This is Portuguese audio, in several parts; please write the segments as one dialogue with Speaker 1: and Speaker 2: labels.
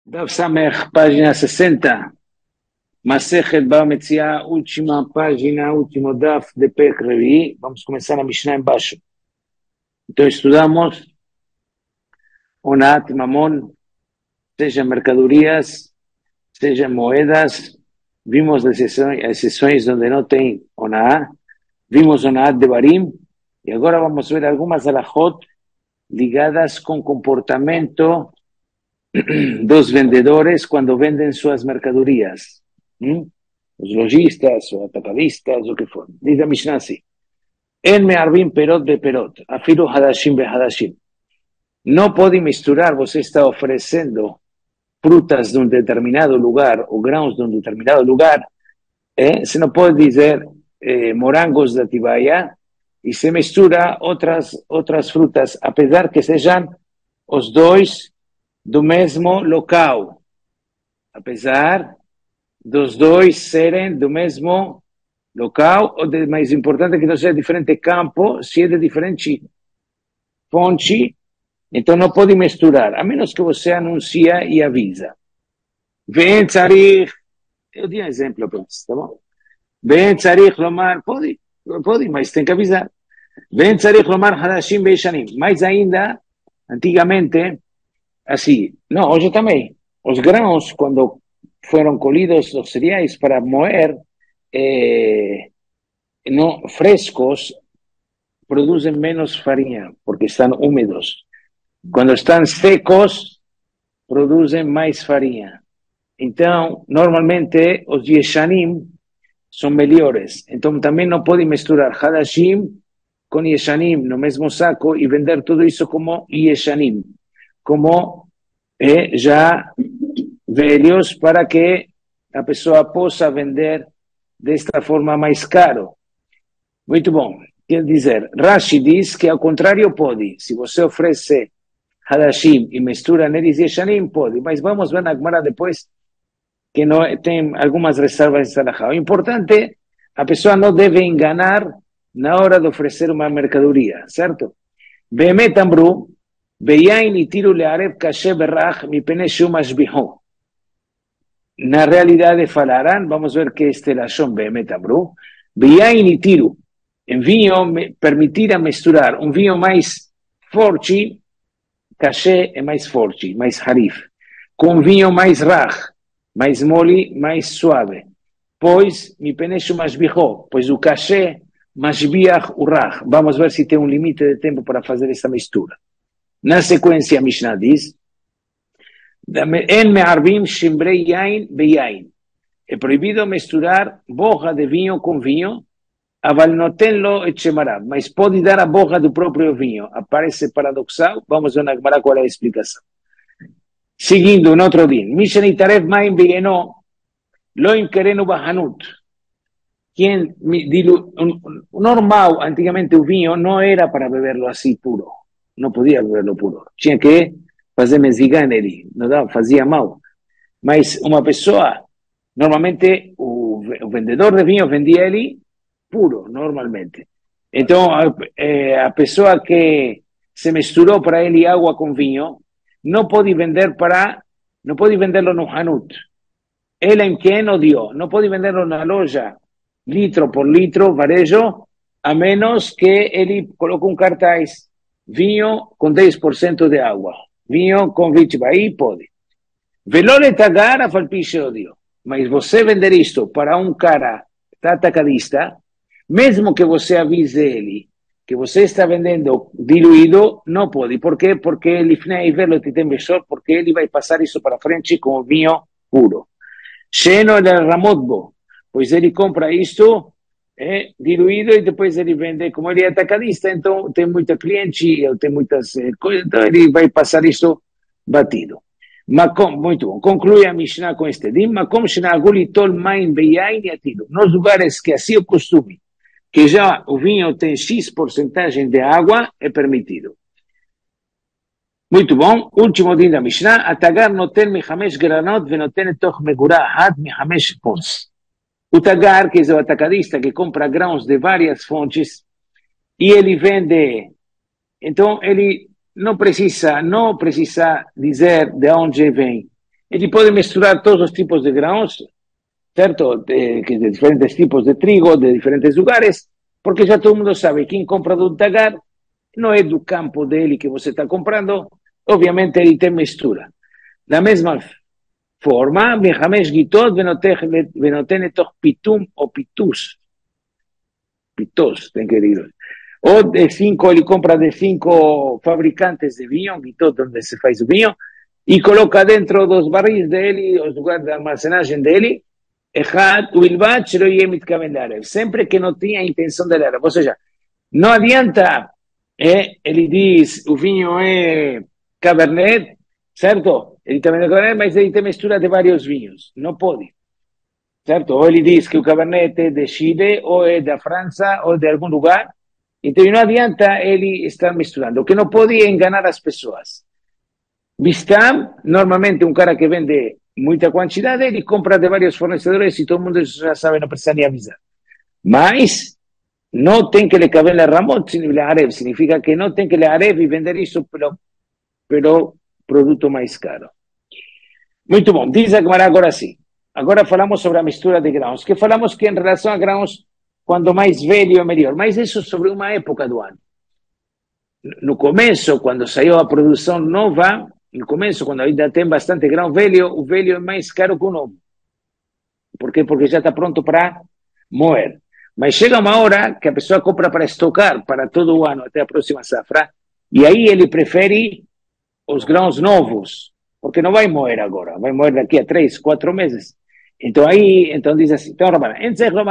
Speaker 1: Daf Samech, página 60. Masechet Bava Metzia, última página, último Daf de Perek Revi. Vamos começar a Mishnah embaixo. Então estudamos Onat, Mamon, seja mercadorias, seja moedas. Vimos as exceções onde não tem Onat. Vimos Onat de Barim. E agora vamos ver algumas alahot ligadas com comportamento dos vendedores quando vendem suas mercadorias. Os lojistas, ou atacadistas, o que for. Diz a Mishnah assim: En me'arvim perot beperot, afilu hadashim behadashim. Não pode misturar, você está oferecendo frutas de um determinado lugar, ou grãos de um determinado lugar, você não pode dizer morangos da Atibaia, e se mistura outras frutas, apesar que sejam os dois do mesmo local, apesar dos dois serem do mesmo local, ou mais importante é que não seja diferente campo, se é de diferente fonte, então não pode misturar, a menos que você anuncia e avisa. Vem tzarich, eu dei um exemplo para isso, tá bom? Vem tzarich lomar, pode, mas tem que avisar. Vem tzarich lomar hadashim beishanim, mais ainda, antigamente, assim, não, hoje também, os grãos, quando foram colhidos os cereais para moer, frescos, produzem menos farinha, porque estão úmidos. Quando estão secos, produzem mais farinha. Então, normalmente, os yeshanim são melhores. Então, também não pode misturar hadashim com yeshanim no mesmo saco e vender tudo isso como yeshanim, como já velhos, para que a pessoa possa vender desta forma mais caro. Muito bom. Quer dizer, Rashi diz que ao contrário pode. Se você oferece hadashim e mistura neles yeshanim, pode. Mas vamos ver na Gemara depois que não, tem algumas ressalvas de halachá. O importante, a pessoa não deve enganar na hora de oferecer uma mercadoria, certo? Be'emet amru, be'yain itiru le'arev kashe berach mipene shu mashbihu. Na realidade falarán, vamos ver que este lashon be'emet amru, be'yain itiru, em vinho permitir a misturar um vinho mais forte, kashe é mais forte, mais harif, com vinho mais rach, mais mole, mais suave. Pois, mipene shu mashbihu, pois o kashe mashbiach o rach. Vamos ver se tem um limite de tempo para fazer essa mistura. Na sequência, a Mishnah diz: En me'arvim shimbrei yain beyain. É proibido misturar borra de vinho com vinho, aval notenlo et shemarav, mas pode dar a borra do próprio vinho. Aparece paradoxal, vamos ver na Gemara qual é a explicação. Seguindo, um outro din: Mishenitarev maim beyeno, lo imkerenu bahanut. Quem normal, antigamente o vinho não era para beberlo assim puro. Não podia beberlo puro. Tinha que fazer mezigá nele. Não dava, fazia mal. Mas uma pessoa, normalmente o vendedor de vinho vendia ele puro, normalmente. Então, a pessoa que se misturou para ele água com vinho, não pode venderlo no Hanut. Ele em quem não deu. Não pode venderlo na loja, litro por litro, varejo, a menos que ele coloque um cartaz: vinho com 10% de água, vinho com 20%, aí pode. Velole tagar a falpiche odio. Mas você vender isto para um cara atacadista, mesmo que você avise ele que você está vendendo diluído, não pode. Por quê? Porque ele porque ele vai passar isso para frente com o vinho puro. Sheno de ramotbo, pois ele compra isto diluído e depois ele vende, como ele é atacadista, então tem muita cliente, tem muitas coisas, então ele vai passar isso batido. Muito bom. Conclui a Mishnah com este dim: Makom shenaguli tol maim beyain yatilu. Nos lugares que assim é o costume, que já o vinho tem X porcentagem de água, é permitido. Muito bom. Último din da Mishnah: Atagar noten mihamesh granot venoten etoch megurah had mihamesh pons. O tagar, que é o atacadista que compra grãos de várias fontes e ele vende, então ele não precisa dizer de onde vem. Ele pode misturar todos os tipos de grãos, certo? De diferentes tipos de trigo, de diferentes lugares, porque já todo mundo sabe, quem compra do Tagar não é do campo dele que você está comprando, obviamente ele tem mistura. Da mesma forma, Mehamesh Gitot venoten etok pitum ou pitos, tem que dizer. Ou de 5, ele compra de 5 fabricantes de vinho, Gitot, onde se faz o vinho, e coloca dentro dos barris dele, os lugares de armazenagem dele, sempre que não tinha a intenção de ler. Ou seja, não adianta, ele diz, o vinho é Cabernet, certo? Ele também é Cabernet, mas ele tem mistura de vários vinhos. Não pode, certo? Ou ele diz que o Cabernet é de Chile, ou é da França, ou de algum lugar. Então não adianta ele estar misturando. O que não pode é enganar as pessoas. Bistam, normalmente um cara que vende muita quantidade, ele compra de vários fornecedores e todo mundo já sabe, não precisa nem avisar. Mas não tem que lhe caber na Ramot, significa que não tem que lhe arev e vender isso pelo produto mais caro. Muito bom, diz a Gemara agora sim. Agora falamos sobre a mistura de grãos, que falamos que em relação a grãos, quando mais velho é melhor, mas isso sobre uma época do ano. No começo, quando saiu a produção nova, no começo, quando ainda tem bastante grão velho, o velho é mais caro que o novo. Por quê? Porque já está pronto para moer. Mas chega uma hora que a pessoa compra para estocar para todo o ano, até a próxima safra, e aí ele prefere os grãos novos, porque não vai moer agora, vai moer daqui a 3, 4 meses. Então aí, então diz assim, então, Rabana,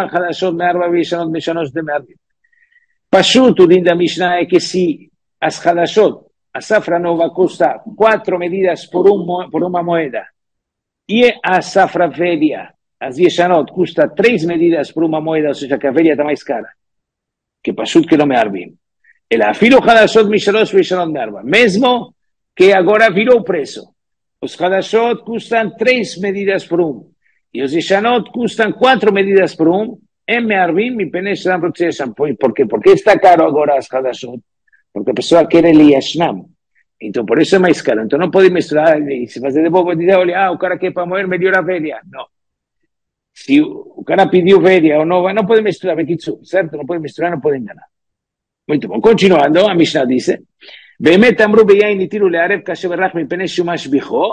Speaker 1: Pashuto, diz a Mishnah, é que se as Hadashot, a safra nova custa 4 medidas por uma moeda, e a safra velha, as Yeshanot, custa 3 medidas por uma moeda, ou seja, que a velha está mais cara, que Pashut que não me arbim. Ela afilo Hadashot Misharosh Yeshanot me arba, mesmo que agora virou o preço. Os Hadashot custam 3 medidas por e os Yeshanot custam 4 medidas por me arbim e penesh dan proteção. Por quê? Porque está caro agora as Hadashot, porque a pessoa quer ele Yashnam. Então, por isso é mais caro. Então, não pode misturar e se fazer de bobo, dizer, olha, o cara quer para moer melhor a velha. Não. Se o cara pediu velha ou nova, não pode misturar, certo? Não pode misturar, não pode enganar. Muito bom. Continuando, a Mishnah diz, באמת אמרו ביין התירו לערב כאשר ברח מפני שומש ביכו,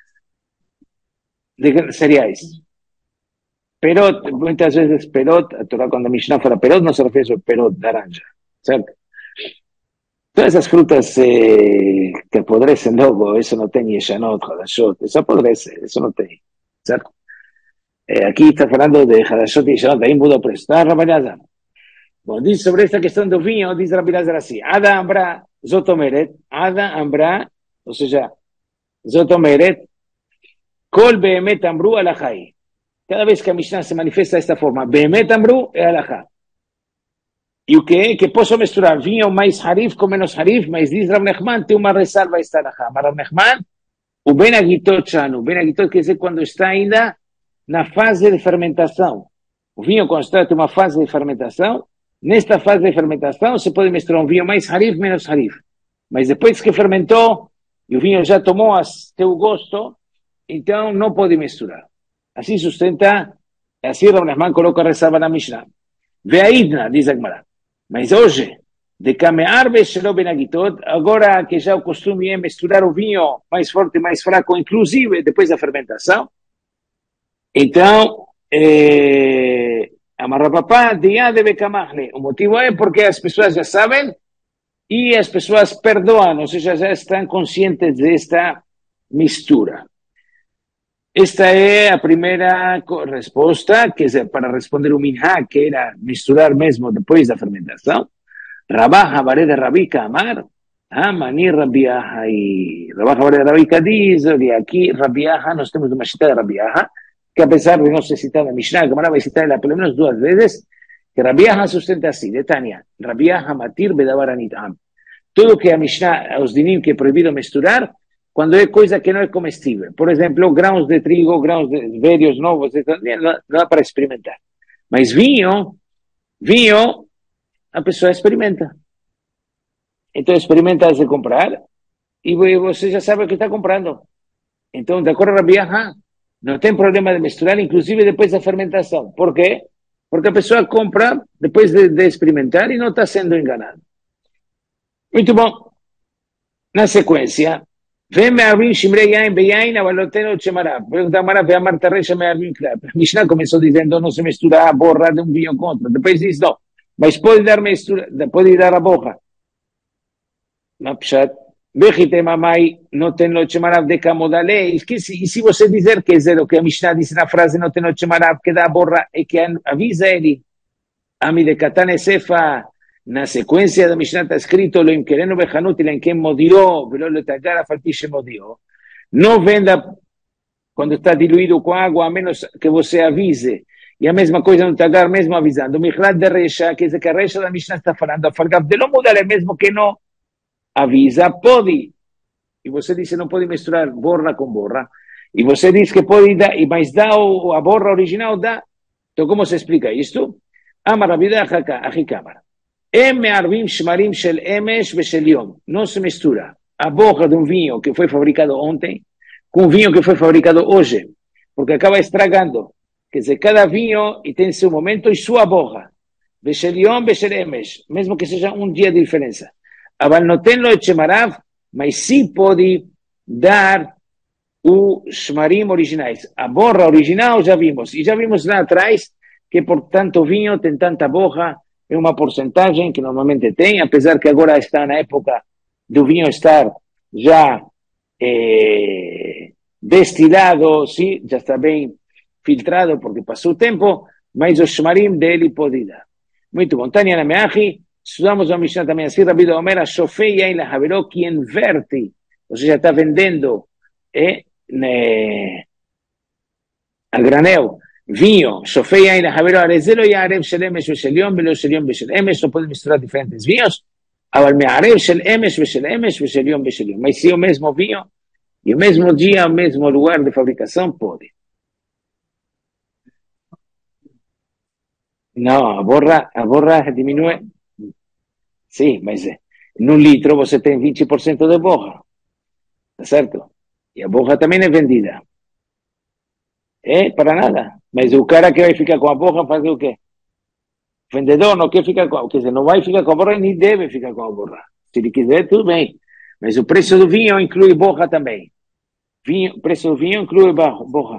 Speaker 1: de cereais. Perot, muitas vezes perot, a Torá quando a Mishnah fala perot, não se refere ao perot, laranja, certo? Todas essas frutas que apodrecem logo, isso não tem Yeshanot, Hadashot, isso apodrece, isso não tem, certo? Aqui está falando de Hadashot e Yeshanot, aí muda o preço. Está, Rabalhada? Bom, diz sobre esta questão do vinho, diz Rabalhada assim, Ada Ambra Zotomeret, Ada Ambra, ou seja, Zotomeret, Kol Behemet Amru Alachai. Cada vez que a Mishnah se manifesta desta forma, Behemet Amru é Alachá. E o que é? Que posso misturar vinho mais harif com menos harif, mas diz Rav Nechman, tem uma ressalva esta Alachá. Mas Rav Nechman, o Ben Agitot Shanu, Ben Agitot quer dizer quando está ainda na fase de fermentação. O vinho, quando está em uma fase de fermentação, nesta fase de fermentação, você pode misturar um vinho mais harif, menos harif. Mas depois que fermentou, e o vinho já tomou seu gosto, então não pode misturar. Assim sustenta, assim Rav Nechman coloca a ressalva na Mishnah. Ve'aidna, diz a Gemara. Mas hoje, de camear Shelo Ben Agitot, agora que já o costume é misturar o vinho mais forte e mais fraco, inclusive depois da fermentação, então, amarrapapá, dia deve camarle. O motivo é porque as pessoas já sabem e as pessoas perdoam, ou seja, já estão conscientes desta mistura. Esta é a primeira resposta, que é para responder o minhá, que era misturar mesmo depois da fermentação. Rabá Habaré de Rabika Amar, Mani Rabiaha e Rabá Habaré de Rabika diz, olha, aqui Rabiaha, nós temos uma cita de Rabiaha, que apesar de não ser citada na Mishnah, a Gemara vai citar ela pelo menos 2 vezes, que Rabiaha sustenta assim, de Tânia, Rabiaha Matir Bedavar Anitam. Tudo que a Mishnah, os dinim que é proibido misturar, quando é coisa que não é comestível. Por exemplo, grãos de trigo, grãos de velhos, novos, não dá para experimentar. Mas vinho, a pessoa experimenta. Então experimenta antes de comprar e você já sabe o que está comprando. Então, de acordo com Rabi Aha, não tem problema de misturar, inclusive depois da fermentação. Por quê? Porque a pessoa compra depois de experimentar e não está sendo enganada. Muito bom. Na sequência, vem me'arvim shimrei yain beyain avaloteno chemarav. Pergunta a Marav, a Marta Recha me'arvim krab. Mishnah começou dizendo não se mistura a borra de um vinho contra. Depois diz não, mas pode dar a borra. Na pshat, vejite mamai não tem lo chemarav de camodale. E se você dizer que é o que a Mishnah disse na frase não tem lo chemarav, que dá a borra e que avisa ele, ami de katane sefa. Na sequência da Mishnah está escrito lo imkereno bechanut ila inkem modió, velo le tagar afalpiche modió. Não venda quando está diluído com água, a menos que você avise. E a mesma coisa no tagar, mesmo avisando. Michlad de recha, quer dizer que a recha da Mishnah está falando, a falgav de lo mudar, mesmo que não avisa, pode. E você disse não pode misturar borra com borra. E você diz que pode dar, mas dá a borra original, dá. Então como se explica isto? Amar Rabida Achikamar. Não se mistura a borra de um vinho que foi fabricado ontem com um vinho que foi fabricado hoje, porque acaba estragando. Quer dizer, cada vinho tem seu momento e sua borra. Mesmo que seja um dia de diferença. Mas sim pode dar os shmarim originais. A borra original já vimos. E já vimos lá atrás que por tanto vinho tem tanta borra. É uma porcentagem que normalmente tem, apesar que agora está na época do vinho estar já destilado, sim, já está bem filtrado porque passou o tempo, mas o shmarim dele pode dar. Muito bom. Tânia Nameachi, estudamos a Mishnah também assim, Rabi Omer, a Shofei Yain Lahaveró, que inverte, ou seja, está vendendo a granel, vinho, Shofei Yain Lahaveró, Arezelo Yarev Shel Emesh Veshel Yom, Velo Shel Yom Veshel Emesh, não pode misturar diferentes vinhos, אבל מערב של אמש ושל אמש ושל יום ושל יום. Mas se o mesmo vinho, e o mesmo dia, o mesmo lugar de fabricação, pode. Não, a borra diminui. Sim, mas num litro você tem 20% de borra. Tá certo? E a borra também é vendida. É para nada. Mas o cara que vai ficar com a borra fazer o quê? O vendedor não quer ficar com a borra. Quer dizer, não vai ficar com a borra nem deve ficar com a borra. Se ele quiser, tudo bem. Mas o preço do vinho inclui borra também. O preço do vinho inclui borra.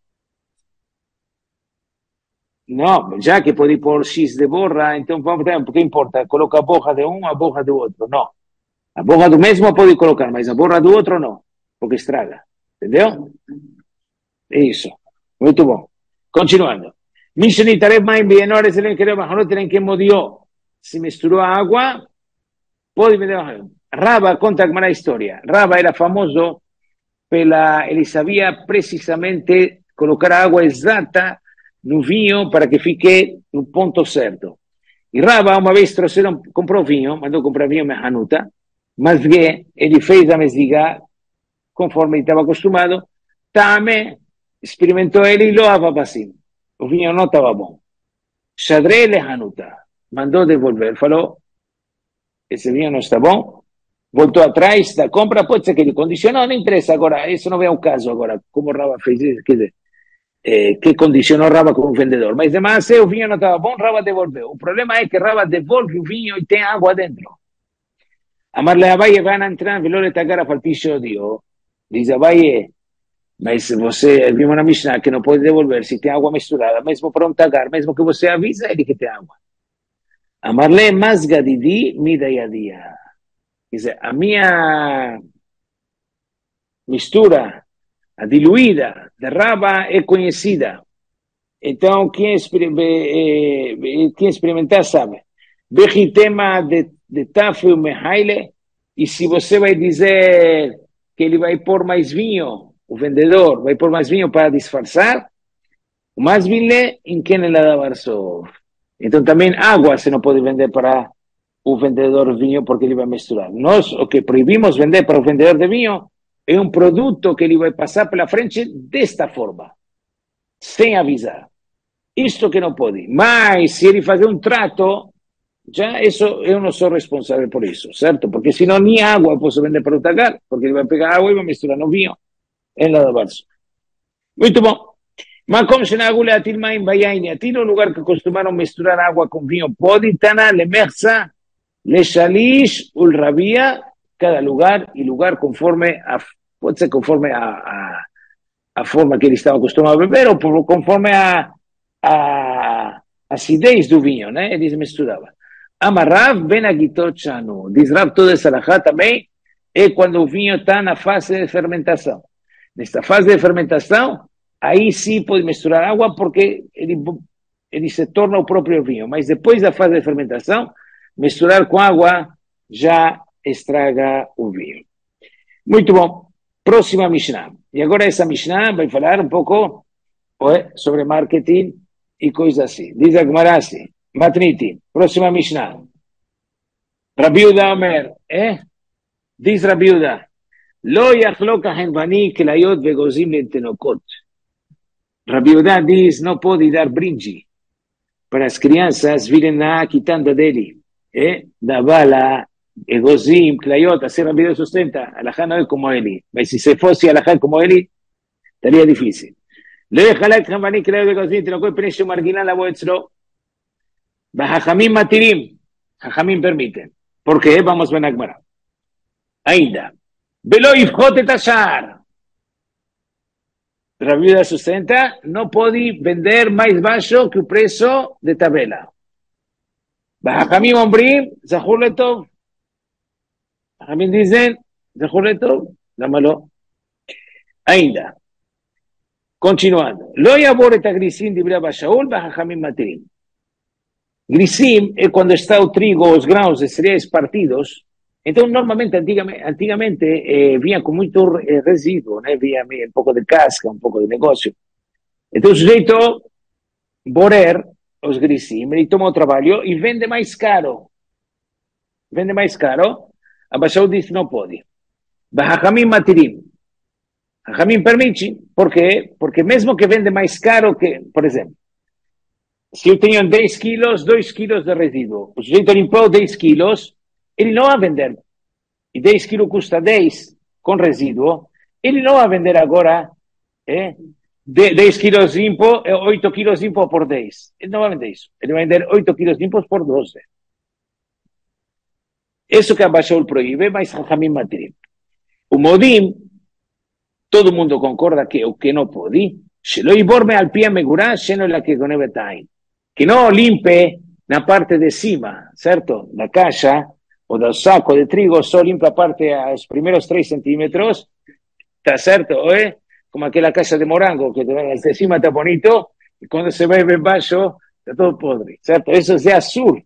Speaker 1: Não, já que pode pôr X de borra, então vamos ver, porque importa? Coloca a borra de um, a borra do outro. Não. A borra do mesmo pode colocar, mas a borra do outro não, porque estraga. Entendeu? É isso. Muito bom. Continuando. Se misturou a água, pode vender. Raba conta como a história. Raba era famoso ele sabia precisamente colocar a água exata no vinho para que fique no ponto certo. E Raba uma vez comprou vinho, mandou comprar vinho na Hanuta, mas ele fez a mesdiga conforme ele estava acostumado, experimentou ele e loava assim. O vinho não estava bom. Shadrei le Hanuta, mandou devolver, falou, esse vinho não está bom, voltou atrás da compra, pode ser que ele condicionou, não interessa agora, isso não é o caso agora, como Raba fez isso, quer dizer, que condicionou Raba como vendedor, mas demais o vinho não estava bom, Raba devolveu. O problema é que Raba devolve o vinho e tem água dentro. Amarle Abaye vai entrar, velho le tagar a falpicho dio, diz Abaye, mas você, vimos na Mishnah que não pode devolver se tem água misturada, mesmo para um tagar, mesmo que você avisa ele que tem água. Amarle masgadidi midayadia. Quer dizer, a minha mistura, a diluída de Raba é conhecida. Então, quem experimentar sabe. Bechitema de Tafel Mehaile, e se você vai dizer que ele vai pôr mais vinho, o vendedor vai pôr mais vinho para disfarçar, o mais vinho em quem ele dá Varsov. Então, também água você não pode vender para o vendedor de vinho porque ele vai misturar. Nós, o que proibimos vender para o vendedor de vinho é um produto que ele vai passar pela frente desta forma, sem avisar. Isto que não pode. Mas, se ele fazer um trato, já isso, eu não sou responsável por isso, certo? Porque senão nem água eu posso vender para o tagar, porque ele vai pegar água e vai misturar no vinho. en la balsa. Muy bien. Macom Shenagula Tilmain Bayaini, Atino, un lugar que acostumbran misturar agua con vino, Poditana, Lemerza, Le Shalish, Ulrabía, cada lugar y lugar conforme a, puede ser conforme a forma que él estaba acostumbrado a beber o conforme a acidez do vinho, né? Eles misturavam. Amarrav ben agitot shanu, diz Rav toda essa alahá também, é quando o vinho está na fase de fermentação. Nesta fase de fermentação, aí sim pode misturar água porque ele se torna o próprio vinho, mas depois da fase de fermentação, misturar com água já estraga o vinho. Muito bom. Próxima Mishnah. E agora essa Mishnah vai falar um pouco sobre marketing e coisas assim. Diz a Gemara assim, Matniti, próxima Mishnah. Rabi Yehuda Omer, diz Rabi Yehuda, Lo yachlok ahenvani kelayot vegozim lentenokot. Rabi Yehuda diz, não pode dar brinde para as crianças virem na quitanda dele, da bala, egozim, klayot, assim Rabi Yehuda sustenta, alajá não é como ele, mas se se fosse alajá como ele, estaria difícil. Lo yachlok ahenvani kelayot vegozim lentenokot, precio marginal a vuestro, Bajajamim matirim, Jajamim permiten. ¿Por qué? Vamos a ver a Gemara. Ainda. Velo ifjot et ashar. Rabi Yehuda sustenta, no puede vender más bajo que el precio de tabela. Bajajamim ombrim, zahur letov. Jajamim dicen, zahur letov, dámelo. Ainda. Continuando. Lo yabor et agrisim dibre Abashaul, Bajajamim matirim. Grisim é quando está o trigo, os grãos de cereais partidos. Então, normalmente, antigamente vinha com muito resíduo, né? Vinha um pouco de casca, um pouco de negócio. Então, o sujeito, borer os grisim, ele toma o trabalho e vende mais caro. Vende mais caro. A Bashau diz não pode. Bajajamim matirim. Jajamim permite. Por quê? Porque mesmo que vende mais caro que, por exemplo, se eu tenho 10 quilos, 2 quilos de resíduo, o sujeito limpou 10 quilos, ele não vai vender. E 10 quilos custa 10 com resíduo, ele não vai vender agora 10 quilos limpo, 8 quilos limpo por 10. Ele não vai vender isso. Ele vai vender 8 quilos limpos por 12. Isso que a Bashaul proíbe, mas Jajamim matirim. O modim, todo mundo concorda que o que não pode, Shelo iborme al pie megurá, sheno la que con ebetain. Que no limpe la parte de cima, ¿cierto? La caja o del saco de trigo solo limpia a parte a los primeros 3 centímetros, ¿está cierto? Como aquella caja de morango, que de cima está bonito, y cuando se ve bajo, está todo podre, ¿cierto? Eso es de azul.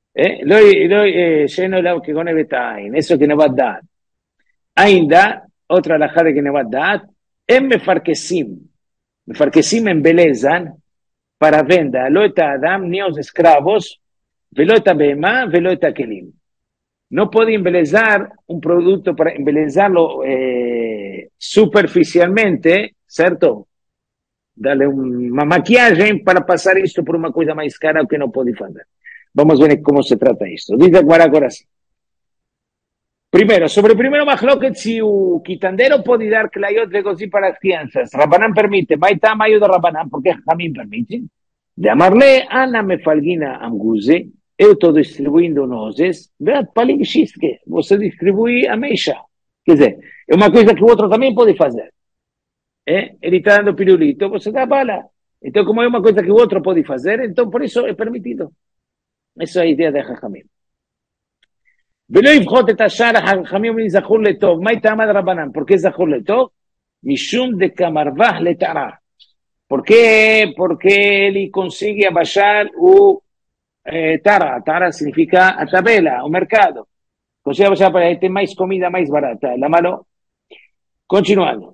Speaker 1: Lleno la que con ebetain, eso que no va a dar. Ainda, otra alajá que no va a dar, en mefarkesim. Mefarkesim embelezan para venda, lo eta Adam, ni os escravos, velo eta Behemá, velo eta Kelim. No puede embelezar un producto para embelezarlo superficialmente, ¿cierto? Darle una maquillaje para pasar esto por una cosa más cara que no puede hacer. Vamos a ver cómo se trata esto. Dice ahora sí. Primero, sobre el primero mahloket, si el quitandero puede dar clayot de cosí para las crianzas, Rabanán permite, maita mayo de Rabanán, porque Jamín permite, de amarle, Ana me falguina amguze, eu estou distribuindo nozes, veat paling xisque, você distribui a meixa. Quer dizer, é uma coisa que o outro também pode fazer. Ele está dando pirulito, você dá bala. Então, como é uma coisa que o outro pode fazer, então por isso é permitido. Essa é a ideia de Jajamim. ולא יבחוט את השאר החכמים זכור לטוב. מה טעם רבנן? ¿Por qué זכור לטוב? משום דקמרווח לטהרה. ¿Por qué? Porque él consigue abaixar o tara. Tara significa a tabela, o mercado. Consigue abaixar para ter mais comida mais barata. La mano. Continuando.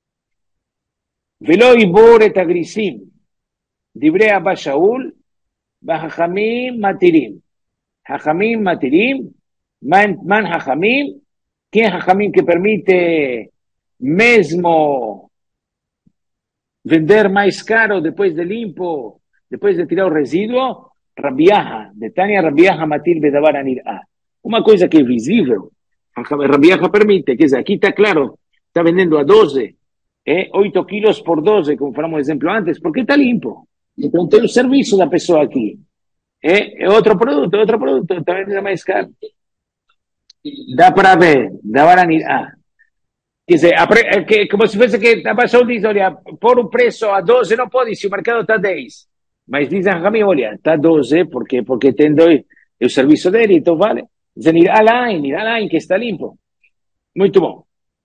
Speaker 1: ולא יבור את הגריסים. דברי אבא שאול, והחכמים מתירים. חכמים מתירים, Man Jajamim, ¿quién Jajamim que permite mesmo vender más caro después de limpo, después de tirar el residuo? Rabiaja, de Tania Rabiaja Matil Bedavar Anir'a. Una cosa que es visible, Rabiaja permite, que es aquí está claro, está vendiendo a 12 8 quilos por 12, como falamos exemplo antes, porque está limpo. Então tem o serviço da pessoa aqui. É outro produto, também é mais caro. Dá para ver, dá para... Quer dizer, como se fosse que a pessoa diz, olha, por um preço a 12 não pode, se o mercado está 10. Mas dizem a mim, olha, está 12 porque tem dois, o serviço dele, então vale. Dizem, ir além, que está limpo. Muito bom.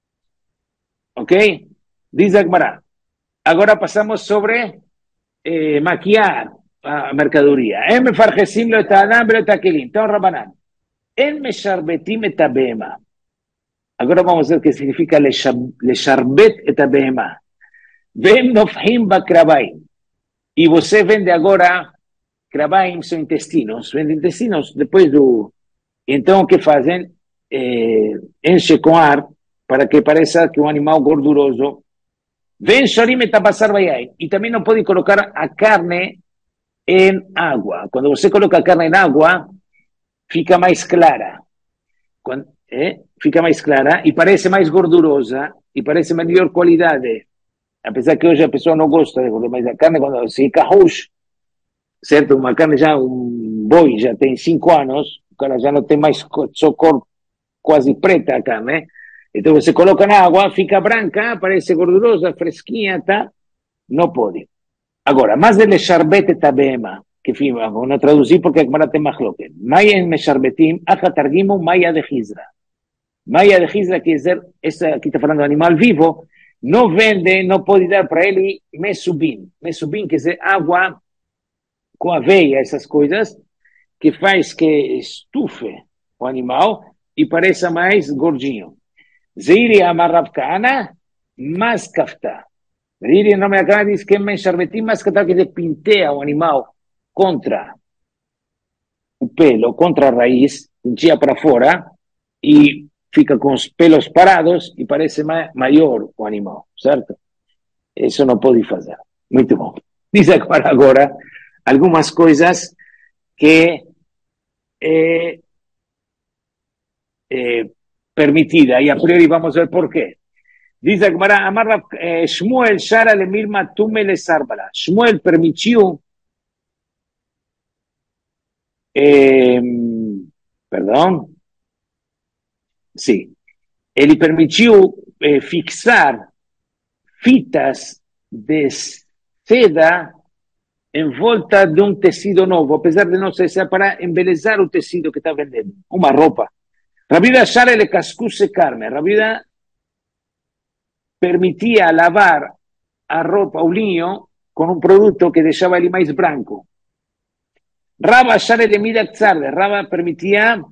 Speaker 1: Ok? Diz a Gemara. Agora passamos sobre maquiar a mercadoria. Em mefargesim lo et האדם ולא את הכלים. Então, Rabanan. En משרבטים את הבהמה. Agora vamos ver o que significa לשרבט את הבהמה. והם נופחים בקרביים. E você vende agora, crabaim são intestinos, vende intestinos depois do... Então, o que fazem? Enche com ar, para que pareça que é um animal gorduroso. Vem shorim etabassar bayai. E também não pode colocar a carne em água. Quando você coloca a carne em água, fica mais clara. Fica mais clara e parece mais gordurosa e parece melhor qualidade. Apesar que hoje a pessoa não gosta de comer, mas a carne, quando se fica roxa, certo? Uma carne já, um boi já tem 5 anos, o cara já não tem mais só cor quase preta a carne. Então você coloca na água, fica branca, parece gordurosa, fresquinha, tá? Não pode. Agora, mas ele charbete tabema, que vamos traduzir porque a Gemara tem machloket. Maya en mesharbetim, acha targimu maya de Hizra. Maya de Hizra quer dizer, aqui está falando de animal vivo, não vende, não pode dar para ele mesubim. Mesubim quer dizer água com aveia, essas coisas, que faz que estufe o animal e pareça mais gordinho. Zeiri amarrav kana, mas kafta. Zeiri, nome da cara, diz que mesharbetim, mas kafta, quer dizer, pintea o animal contra o pelo, contra a raiz, pintia para fora e fica com os pelos parados e parece maior o animal, certo? Isso não pode fazer. Muito bom. Diz agora algumas coisas que é permitida, e a priori vamos ver por quê. Diz a Gemara, Amar Shmuel Shara le Mirma Tume le Sarbala. Shmuel permitiu, perdão, sim, ele permitiu fixar fitas de seda em volta de um tecido novo, apesar de não ser para embelezar o tecido que está vendendo, uma roupa. Rabida Shara le cascuse carne. Rabida permitia lavar a roupa, o linho, com um produto que deixava ele mais branco. Raba Shara le midak tzarde. Raba permitia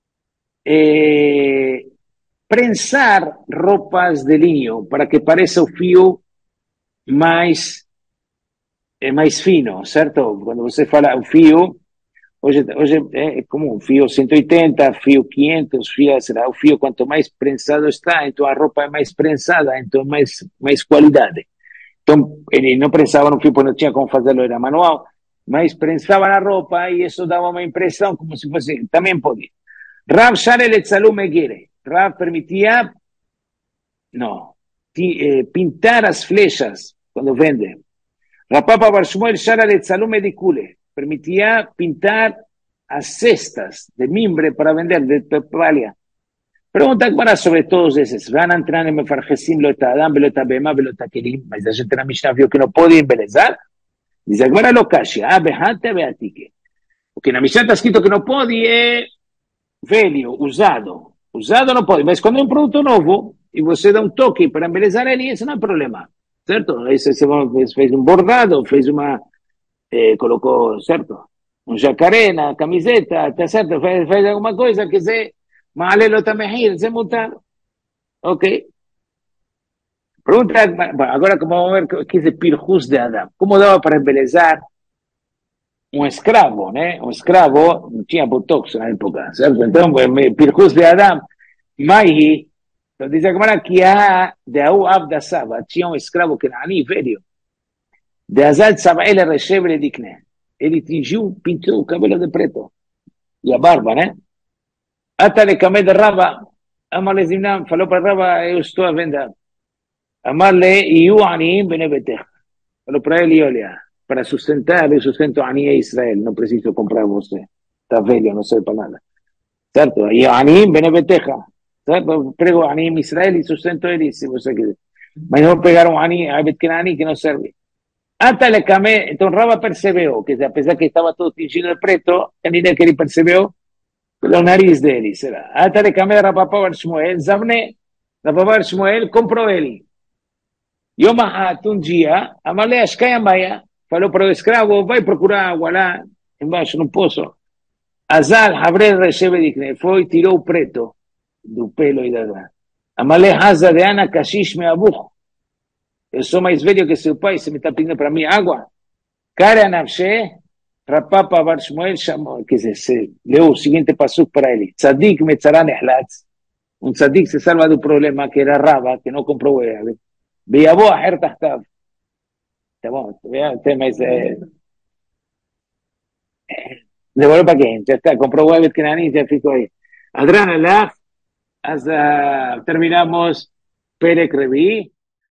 Speaker 1: prensar roupas de linho para que pareça o fio mais fino, certo? Quando você fala o fio, hoje é comum, fio 180, fio 500, será o fio quanto mais prensado está, então a roupa é mais prensada, então mais qualidade. Então, ele não prensava no fio, porque não tinha como fazê-lo, era manual, mas prensava na roupa e isso dava uma impressão como se fosse, também podia. Rav Share Letzalu Megere. Rav permitia, não, pintar as flechas quando vende. Rapapa Bar Shmuel Shara Letzalu Medicule. Permitia pintar as cestas de mimbre para vender, de palha. Pergunta agora sobre todos esses. Van entrar em mefargesim lo et adam, lo et abema, lo et akelim. Mas a gente na Mishnah viu que não pode embelezar. Diz agora lo kashia. Behante beatike. O que na Mishnah está escrito que não pode é velho, usado. Usado não pode, mas quando é um produto novo e você dá um toque para embelezar ele, isso não é problema, certo? Aí você fez um bordado, fez uma, colocou, certo? Um jacaré na camiseta, tá certo? Fez alguma coisa que você, malelo também, você montar, ok? Pergunta, agora como vamos ver o que é Pirhus de Adam. Como dava para embelezar um escravo, né? Um escravo não tinha botox na época, certo? Então, Pirhus de Adam, Maihi, então diz a Gemara que de Aú Abdasava, tinha um escravo que era ali, velho, de Azad Sabael Reshebre Dikne. Ele pintou o cabelo de preto e a barba, né? Atale Kamed Raba, Amalezimnam, falou para Raba, eu estou à venda. Amarle, y Anim Benebeteja. Pero para él y olea, para sustentar el sustento a Israel, no preciso comprar usted. Está velho, no serve para nada. ¿Cierto? Y Anim Benebeteja. ¿Cierto? Prego Anim Israel y sustento él, si usted quiere. Mejor pegar un Anim a Betkenani que no serve. Hasta le camé, entonces Raba perseveró, que a pesar que estaba todo tingido de preto, él ni quería perseveró, la nariz de él, será. Hasta le camé a Rapapá Bar Shmuel, Zabne, Rapapá Bar Shmuel, compró él. Yo más un día, amarle a Shkaya Maya, falou para o escravo, vai procurar água lá, embaixo no poço. Azal, Habré recebe de foi e tirou o preto do pelo e da. Amarle Haza de Ana Kashish me abujo. Eu sou mais velho que seu pai, você me está pedindo para mim água? Cara Nafshe, Rapapa Bar Shmuel chamou, quer dizer, se leu o seguinte passuco para ele. Tzadik Metzaran Ehlatz. Um tzadik se salva do problema que era Raba, que não comprou ele. Viabó a Hertachtav. Tá bom, mas devolve para quem? Já está, comprou o Ebed Kenani, já ficou aí. Adran Alaf, terminamos Perek Revi.